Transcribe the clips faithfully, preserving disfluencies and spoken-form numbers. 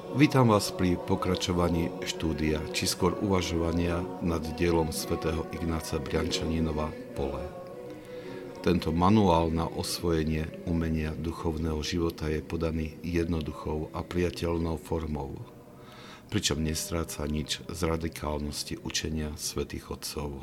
Vítam vás pri pokračovaní štúdia, či skôr uvažovania nad dielom svätého Ignáca Briančaninova Pole. Tento manuál na osvojenie umenia duchovného života je podaný jednoduchou a priateľnou formou, pričom nestráca nič z radikálnosti učenia svätých otcov.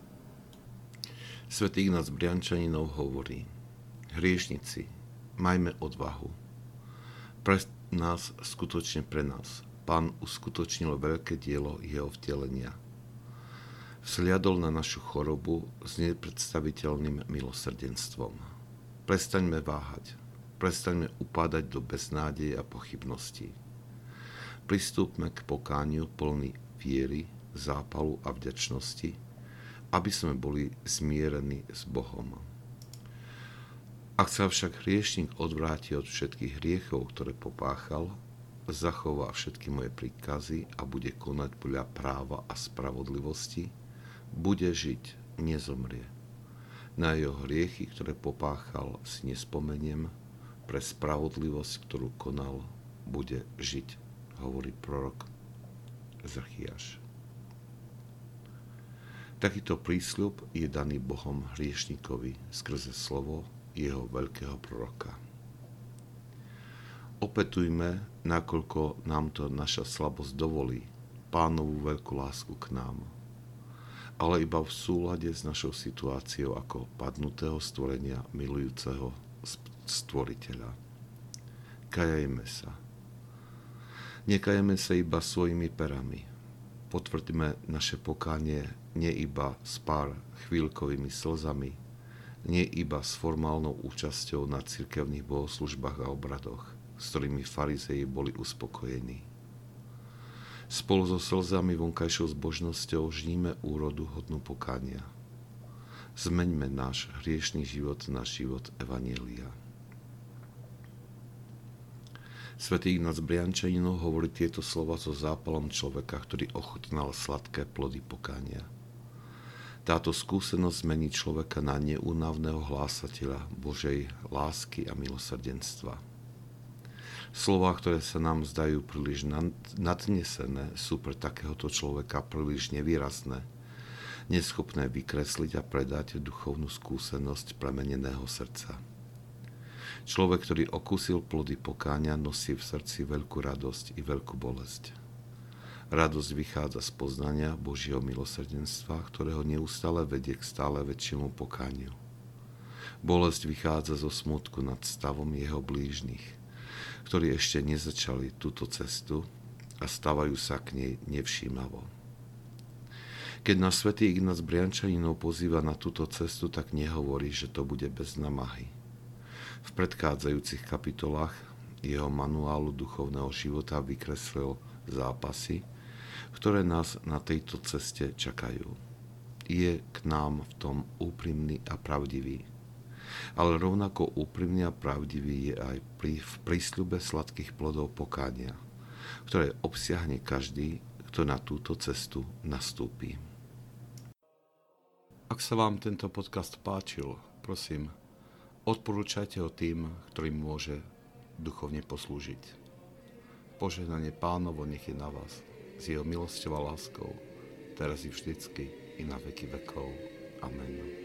Svätý Ignác Briančaninov hovorí: hriešnici, majme odvahu. Pre nás, skutočne pre nás, Pán uskutočnil veľké dielo jeho vtelenia. Vzhliadol na našu chorobu s nepredstaviteľným milosrdenstvom. Prestaňme váhať, prestaňme upádať do beznádeje a pochybností. Pristúpme k pokániu plný viery, zápalu a vďačnosti, aby sme boli zmierení s Bohom. Ak sa však hriešnik odvráti od všetkých hriechov, ktoré popáchal, zachová všetky moje príkazy a bude konať podľa práva a spravodlivosti, bude žiť, nezomrie. Na jeho hriechy, ktoré popáchal, si nespomeniem, pre spravodlivosť, ktorú konal, bude žiť, hovorí prorok Ezechiáš. Takýto prísľub je daný Bohom hriešnikovi skrze slovo jeho veľkého proroka. Opetujme, nakoľko nám to naša slabosť dovolí, Pánovu veľkú lásku k nám, ale iba v súlade s našou situáciou ako padnutého stvorenia milujúceho stvoriteľa. Kajajme sa. Nekajeme sa iba svojimi perami. Potvrďme naše pokánie nie iba s pár chvíľkovými slzami, nie iba s formálnou účasťou na cirkevných bohoslužbách a obradoch, s ktorými farizeji boli uspokojení. Spolu so slzami vonkajšou zbožnosťou žníme úrodu hodnú pokánia. Zmeňme náš hriešný život na život evanjelia. Svätý Ignác Briančaninov hovorí tieto slova so zápalom človeka, ktorý ochutnal sladké plody pokánia. Táto skúsenosť zmení človeka na neúnavného hlásateľa Božej lásky a milosrdenstva. Slová, ktoré sa nám zdajú príliš nadnesené, sú pre takéhoto človeka príliš nevýrazné, neschopné vykresliť a predať duchovnú skúsenosť premeneného srdca. Človek, ktorý okúsil plody pokáňa, nosí v srdci veľkú radosť i veľkú bolesť. Radosť vychádza z poznania Božieho milosrdenstva, ktorého neustále vedie k stále väčšiemu pokániu. Bolesť vychádza zo smútku nad stavom jeho blížnych, ktorí ešte nezačali túto cestu a stávajú sa k nej nevšímavo. Keď nás svätý Ignác Briančaninov pozýva na túto cestu, tak nehovorí, že to bude bez námahy. V predchádzajúcich kapitolách jeho manuálu duchovného života vykreslil zápasy, ktoré nás na tejto ceste čakajú. Je k nám v tom úprimný a pravdivý. Ale rovnako úprimný a pravdivý je aj pri, v prísľube sladkých plodov pokánia, ktoré obsiahne každý, kto na túto cestu nastúpi. Ak sa vám tento podcast páčil, prosím, odporúčajte ho tým, ktorým môže duchovne poslúžiť. Požehnanie Pánovo nech je na vás, s jeho milosťou a láskou, teraz i vždycky, i na veky vekov. Amen.